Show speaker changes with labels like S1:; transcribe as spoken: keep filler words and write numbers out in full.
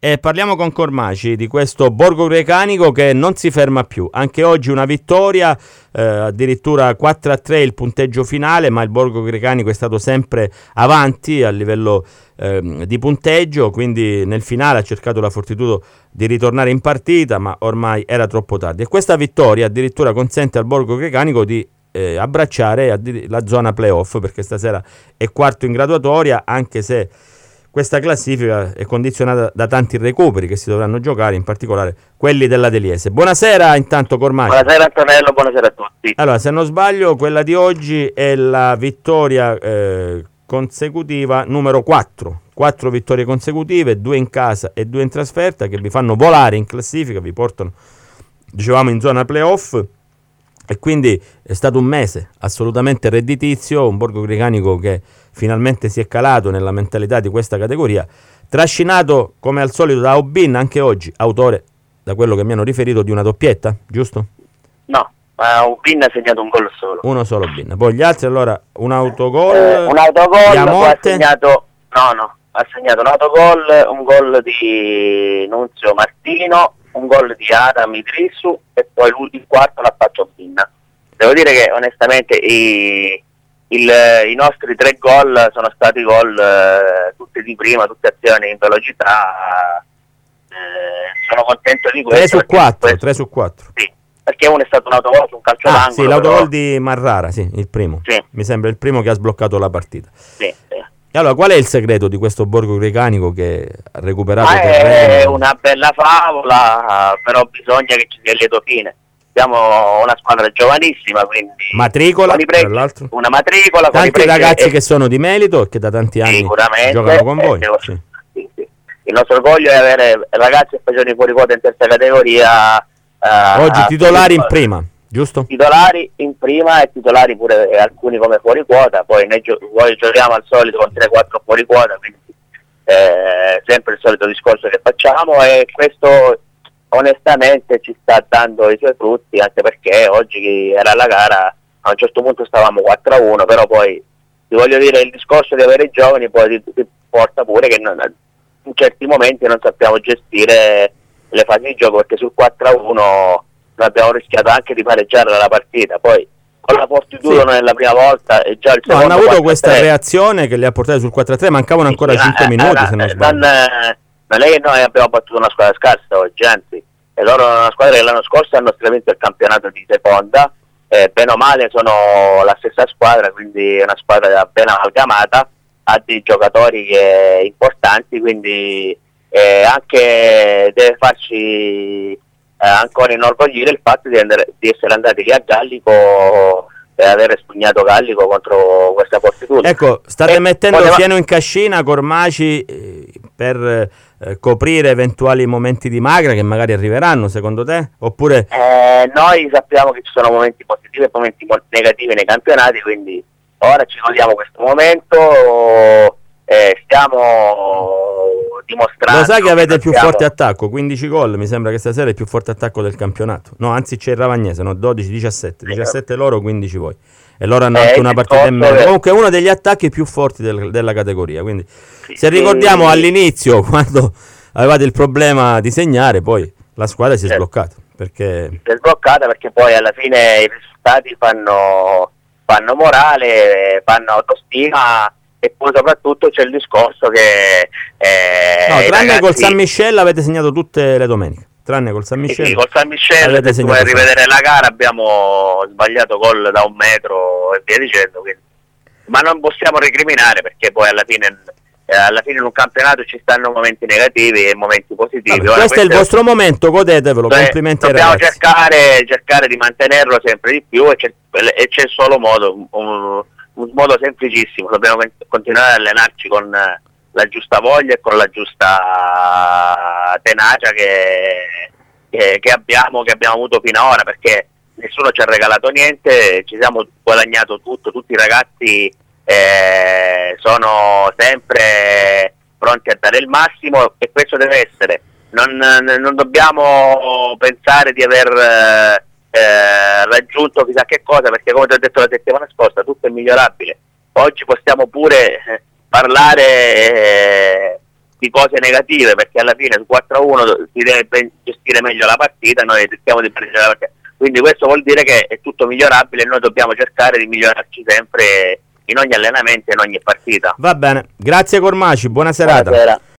S1: E parliamo con Cormaci di questo Borgo Grecanico che non si ferma più. Anche oggi una vittoria, eh, addirittura quattro a tre il punteggio finale, ma il Borgo Grecanico è stato sempre avanti a livello eh, di punteggio, quindi nel finale ha cercato la Fortitudo di ritornare in partita, ma ormai era troppo tardi. E questa vittoria addirittura consente al Borgo Grecanico di eh, abbracciare la zona playoff, perché stasera è quarto in graduatoria, anche se questa classifica è condizionata da tanti recuperi che si dovranno giocare, in particolare quelli della Deliese. Buonasera intanto Cormaci.
S2: Buonasera Antonello, buonasera a tutti.
S1: Allora, se non sbaglio, quella di oggi è la vittoria eh, consecutiva numero quattro. Quattro vittorie consecutive, due in casa e due in trasferta, che vi fanno volare in classifica, vi portano, dicevamo, in zona playoff. E quindi è stato un mese assolutamente redditizio, un Borgo Grecanico che finalmente si è calato nella mentalità di questa categoria, trascinato come al solito da Aubin, anche oggi autore, da quello che mi hanno riferito, di una doppietta, giusto?
S2: No, ma Aubin ha segnato un gol solo.
S1: Uno solo Aubin. Poi gli altri allora un autogol.
S2: Eh, un autogol, poi ha
S1: Monte.
S2: segnato, no no, ha segnato un autogol, un gol di Nunzio Martino, un gol di Adam Idrissu e poi l'ultimo quarto l'ha fatto Aubin. Devo dire che onestamente i, il, i nostri tre gol sono stati gol eh, tutti di prima, tutte azioni in velocità. Eh, sono contento di questo.
S1: tre su quattro,
S2: questo,
S1: tre su quattro.
S2: Sì, perché uno è stato un autogol su un calcio
S1: ah,
S2: d'angolo.
S1: sì, l'autogol
S2: però...
S1: di Marrara, sì, il primo.
S2: Sì.
S1: Mi sembra il primo che ha sbloccato la partita.
S2: Sì, sì.
S1: E allora, qual è il segreto di questo Borgo Grecanico che ha recuperato
S2: Ma
S1: terreno?
S2: è una bella favola, però bisogna che ci sia il lieto fine. Siamo una squadra giovanissima, quindi
S1: matricola,
S2: pregi,
S1: tra l'altro.
S2: Una matricola,
S1: tanti ragazzi
S2: e...
S1: che sono di merito e che da tanti anni giocano con voi.
S2: Eh,
S1: sì.
S2: Sì, sì. Il nostro orgoglio è avere ragazzi che facevano i fuori quota in terza categoria. Uh,
S1: Oggi titolari in prima, giusto?
S2: Titolari in prima e titolari pure eh, alcuni come fuori quota, poi noi, gio- noi giochiamo al solito con tre quattro fuori quota, quindi eh, sempre il solito discorso che facciamo, e questo onestamente ci sta dando i suoi frutti, anche perché oggi era la gara, a un certo punto stavamo quattro a uno, però poi ti voglio dire, il discorso di avere i giovani poi ti, ti porta pure che non, in certi momenti non sappiamo gestire le fasi di gioco, perché sul quattro a uno noi abbiamo rischiato anche di pareggiare la partita, poi con la Fortitudo sì. non è la prima volta, e già il
S1: no,
S2: secondo
S1: hanno avuto
S2: quattro a tre
S1: questa reazione che li ha portati sul quattro a tre, mancavano ancora
S2: sì,
S1: cinque
S2: eh,
S1: minuti
S2: eh,
S1: se non
S2: eh,
S1: sbaglio.
S2: Non, eh, non è che noi abbiamo battuto una squadra scarsa oggi, anzi, e loro una squadra che l'anno scorso hanno vinto il campionato di seconda, eh, bene o male sono la stessa squadra, quindi è una squadra ben amalgamata, ha dei giocatori che, importanti, quindi eh, anche deve farci eh, ancora inorgoglire il fatto di, andare, di essere andati lì a Gallico e aver spugnato Gallico contro questa Fortitudo.
S1: Ecco, state
S2: e
S1: mettendo
S2: poteva...
S1: fieno in cascina, Cormaci, eh, per eh, coprire eventuali momenti di magra che magari arriveranno, secondo te? Oppure
S2: eh, noi sappiamo che ci sono momenti positivi e momenti negativi nei campionati, quindi ora ci godiamo questo momento, eh, stiamo dimostrando.
S1: Lo sai che avete il più
S2: siamo...
S1: forte attacco, quindici gol, mi sembra che stasera è il più forte attacco del campionato. No, anzi c'è il Ravagnese, no, dodici diciassette, diciassette loro, quindici voi. E loro hanno eh, anche una partita in meno. È... Comunque uno degli attacchi più forti del, della categoria, quindi sì, se ricordiamo sì. all'inizio, quando avevate il problema di segnare, poi la squadra si è certo. sbloccata. Perché...
S2: Si è sbloccata perché poi alla fine i risultati fanno, fanno morale, fanno autostima. E poi soprattutto c'è il discorso che eh,
S1: no, tranne
S2: ragazzi...
S1: col San Michele avete segnato tutte le domeniche, tranne col San Michele.
S2: Sì, sì, col San Michele, se tu vai a rivedere la gara, abbiamo sbagliato gol da un metro e via dicendo, quindi. Ma non possiamo recriminare, perché poi alla fine eh, alla fine in un campionato ci stanno momenti negativi e momenti positivi.
S1: Vabbè, questo è il vostro è... momento, godetevelo, cioè, complimenti ai ragazzi.
S2: Dobbiamo cercare, cercare di mantenerlo sempre di più, e c'è, e c'è solo modo, un, un modo semplicissimo, dobbiamo continuare ad allenarci con la giusta voglia e con la giusta tenacia che, che, che abbiamo che abbiamo avuto fino ad ora, perché nessuno ci ha regalato niente, ci siamo guadagnato tutto, tutti i ragazzi eh, sono sempre pronti a dare il massimo, e questo deve essere. Non, non dobbiamo pensare di aver eh, raggiunto chissà che cosa, perché come ti ho detto la settimana scorsa tutto è migliorabile. Oggi possiamo pure eh, parlare eh, di cose negative, perché alla fine su quattro a uno si deve gestire meglio la partita, noi rischiamo di perdere la partita, quindi questo vuol dire che è tutto migliorabile e noi dobbiamo cercare di migliorarci sempre in ogni allenamento e in ogni partita.
S1: Va bene, grazie Cormaci, buona serata.
S2: Buonasera.